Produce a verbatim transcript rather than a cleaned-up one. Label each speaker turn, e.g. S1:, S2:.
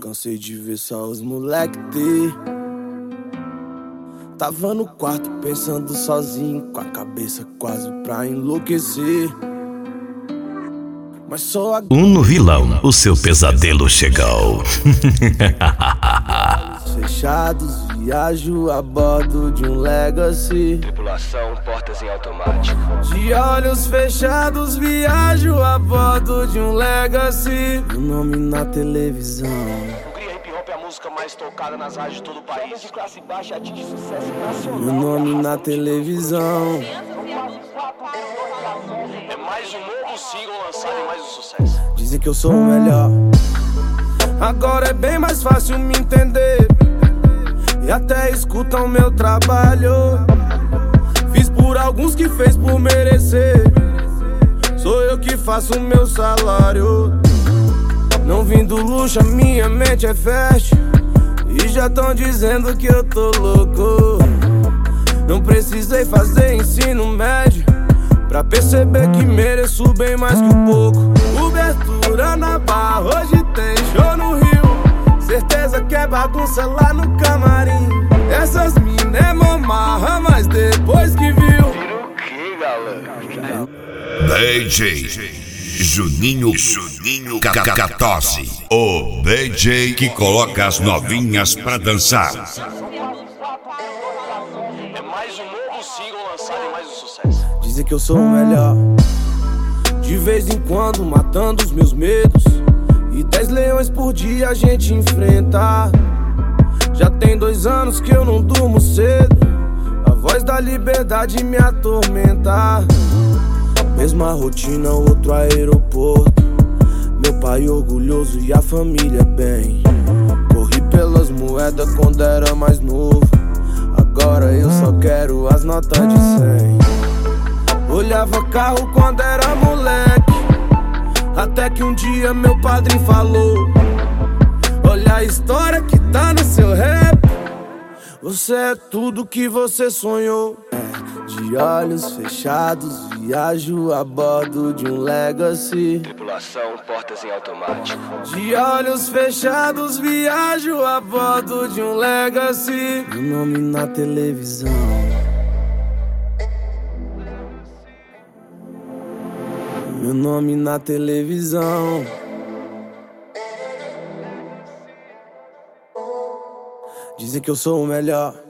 S1: Cansei de ver só os moleque ter. Tava no quarto pensando sozinho, com a cabeça quase pra enlouquecer. Mas só a...
S2: Uno Vilão, o seu pesadelo chegou.
S1: Fechados, viajo a bordo de um Legacy.
S3: Tripulação, portas em automático.
S1: De olhos fechados, viajo a bordo de um Legacy. Meu nome na televisão.
S3: Hungria Hip Hop é a música mais tocada nas rádios de todo o país. De classe baixa atinge sucesso nacional.
S1: Meu nome na televisão.
S3: É mais um novo single lançado e mais um sucesso.
S1: Dizem que eu sou o melhor. Agora é bem mais fácil me entender. E até escutam meu trabalho. Fiz por alguns que fez por merecer. Sou eu que faço o meu salário. Não vim do luxo, a minha mente é fast. E já tão dizendo que eu tô louco. Não precisei fazer ensino médio pra perceber que mereço bem mais que o pouco. Cobertura na barra, hoje tem show no Rio. Certeza que é bagunça lá no camarim. Essas mina é mamarra, mas depois que viu.
S3: Vira o que, galera?
S4: D J Juninho Juninho Catose, o D J que coloca as novinhas pra dançar.
S3: É mais um novo single lançado e mais um sucesso.
S1: Dizem que eu sou o melhor. De vez em quando matando os meus medos. E dez leões por dia a gente enfrenta. Já tem dois anos que eu não durmo cedo. A voz da liberdade me atormenta. Mesma rotina, outro aeroporto. Meu pai orgulhoso e a família bem. Corri pelas moedas quando era mais novo. Agora eu só quero as notas de cem. Olhava carro quando era moleque. Até que um dia meu padrinho falou: olha a história que tá no seu rap. Você é tudo que você sonhou. De olhos fechados, viajo a bordo de um Legacy.
S3: Tripulação, portas em automático.
S1: De olhos fechados, viajo a bordo de um Legacy. Meu nome na televisão. Meu nome na televisão. Dizem que eu sou o melhor.